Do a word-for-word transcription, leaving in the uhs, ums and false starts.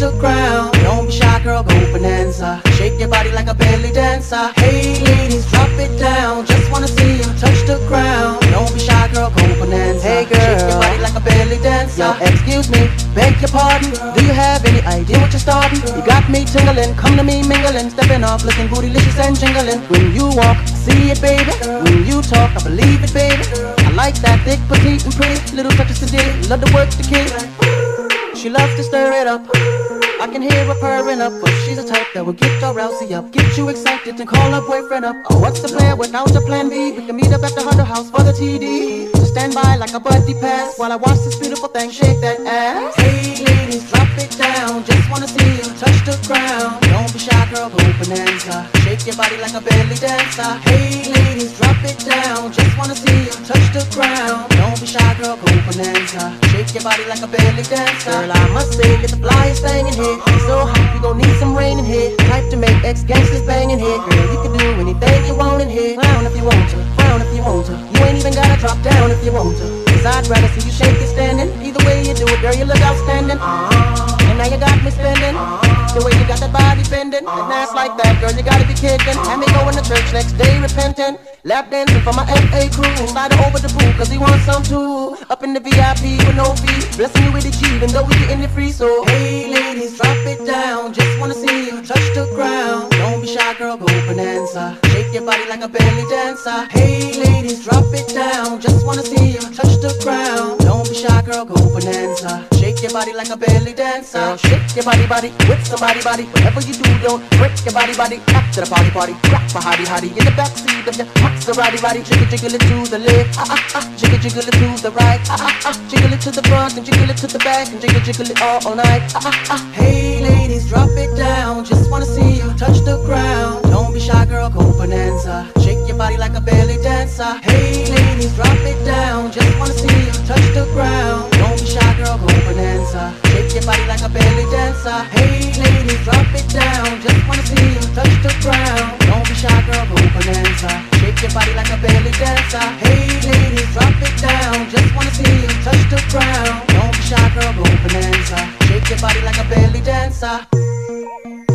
the ground. Don't be shy, girl, go bonanza. Shake your body like a belly dancer. Hey ladies, drop it down. Just wanna see you touch the ground. Don't be shy, girl, go bonanza. Hey girl, shake your body like a belly dancer. Yo, excuse me, beg your pardon. Do you have any idea what you're starting? You got me tingling, come to me mingling, stepping off, looking bootylicious and jingling. When you walk, see it, baby. When you talk, I believe it, baby. I like that thick, petite, and pretty. Little touches to dig, love to work the kid. She loves to stir it up. I can hear her purring up, but she's a type that will get your rousey up, get you excited and call her boyfriend up. Oh, what's the plan without a plan B? We can meet up at the Hunter House for the T D. So stand by like a buddy pass while I watch this beautiful thing shake that ass. Hey ladies, drop it down. Just wanna see you touch the ground. Don't be shy, girl, go bonanza. Shake your body like a belly dancer. Hey ladies, drop it down. Just wanna see you touch the ground. Don't be shy, girl, go bonanza. Shake your body like a belly dancer. Girl, I must say, get the flyest thing in here. So hot, we gon' need some rain in here. Type to make ex-gangsters bang in here. Girl, you can do anything you want in here. Clown if you want to, frown if you want to. You ain't even gotta drop down if you want to. Cause I'd rather see you shake it standing. Either way you do it, girl, you look outstanding. uh-huh. And now you got me spending. uh-huh. The way you got that body bending, uh-huh. And ass like that, girl, you gotta be kidding. Have me going to church next day repenting. Lap dancing for my F A crew. Slide her over the pool cause he wants some too. Up in the V I P with no fee. Blessing you with the key even though we getting it free. So hey ladies, drop it down. Just wanna see you touch the ground. Don't be shy, girl, go bonanza. Shake your body like a belly dancer. Hey ladies, drop it down. Just wanna see you touch the ground. Don't be shy, girl, go bonanza. Shake your body like a belly dancer. Girl, shake your body, body with somebody, body. Whatever you do, don't break your body, body. After the party, party, rock my hottie, hottie in the backseat of your Maserati, body. Jiggle, jiggle it to the left, ah ah ah. Jiggle, jiggle it to the right, ah ah ah. Jiggle it to the front and jiggle it to the back and jiggle, jiggle it all, all night, ah ah ah. Hey ladies, drop it down. Just wanna see you touch the ground. Don't be shy, girl, go bonanza. Shake your body like a belly dancer. Hey ladies, drop it down. Just wanna see you touch the ground. Don't be shy, girl, go bonanza. Shake your body like a belly dancer. Hey ladies, drop it down. Just wanna see you touch the ground. Don't be shy, girl, go bonanza. Shake your body like a belly dancer. Hey ladies, drop it down. Just wanna see you touch the ground. Don't be shy, girl, go bonanza. Shake your body like a belly dancer.